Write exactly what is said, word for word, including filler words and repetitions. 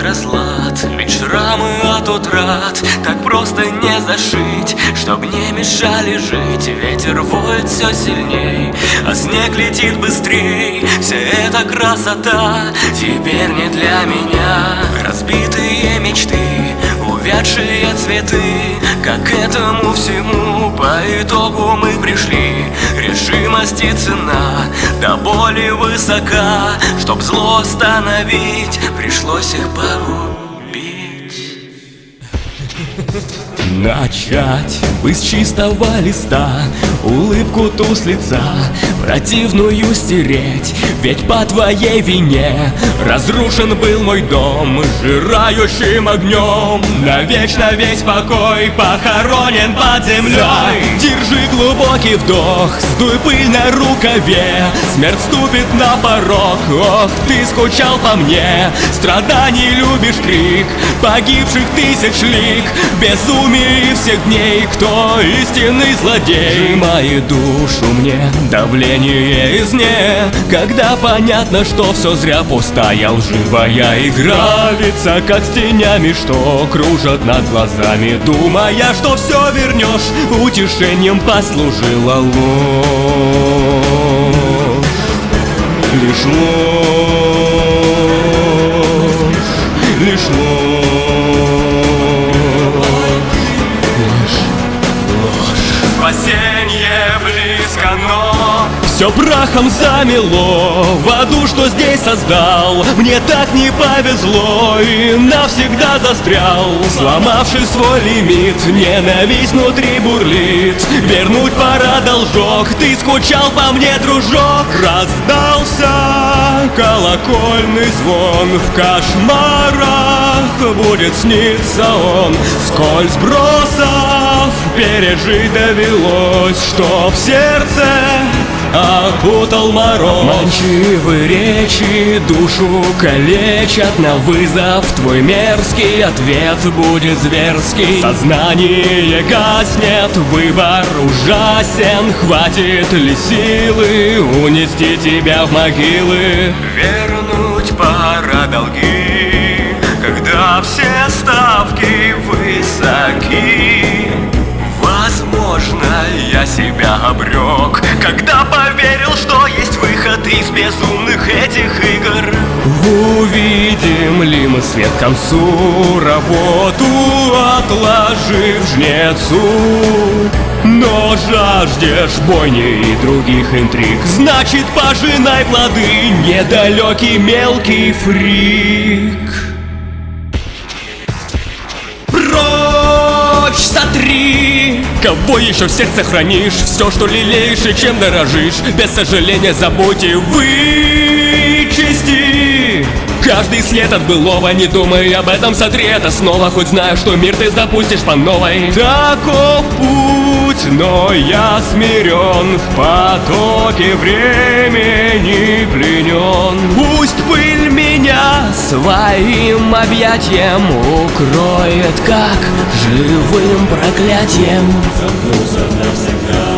разлад, ведь шрамы от утрат так просто не зашить, чтоб не мешали жить. Ветер воет все сильней, а снег летит быстрей. Вся эта красота теперь не для меня. Разбитые мечты, увядшие цветы, как к этому всему по итогу мы пришли. Решимость и цена до боли высока, чтоб зло остановить, пришлось их погубить. Начать бы с чистого листа, улыбку ту с лица противную стереть. Ведь по твоей вине разрушен был мой дом сжирающим огнем. Навечно весь покой похоронен под землей. Держи глубокий вдох, сдуй пыль на рукаве. Смерть ступит на порог, ох, ты скучал по мне. Страданий любишь крик погибших тысяч лик, безумие всех дней, кто истинный злодей. Сжимает душу мне давление извне, когда понятно, что все зря, пустая лживая игра. Лица как с тенями, что кружат над глазами, думая, что все вернешь, утешением послужила ложь. Лишь ложь, лишь ложь. Спасение близко, но все прахом замело в аду, что здесь создал. Мне так не повезло и навсегда застрял, сломавший свой лимит. Ненависть внутри бурлит, вернуть пора должок. Ты скучал по мне, дружок. Раздался колокольный звон, в кошмарах будет сниться он. Сколь сбросов пережить довелось, что в сердце окутал мороз. Манчивые речи душу калечат, на вызов твой мерзкий ответ будет зверский. Сознание гаснет, выбор ужасен. Хватит ли силы унести тебя в могилы? вернуть пора долги, когда все ставки высоки. Возможно, я себя обрек, когда поверил, что есть выход из безумных этих игр. Увидим ли мы свет к концу, работу отложив жнецу? Но жаждешь бойни и других интриг, значит, пожинай плоды, недалекий мелкий фрик. Прочь сотри, кого еще в сердце хранишь, все, что лелеешь и чем дорожишь, без сожаления забудь и вычисти каждый след от былого. Не думай об этом, сотри это снова, хоть знаю, что мир ты запустишь по новой. Таков путь, но я смирен, в потоке времени пленен. Пусть пыль меня своим объятием укроет, как живым проклятием. Замкнулся навсегда.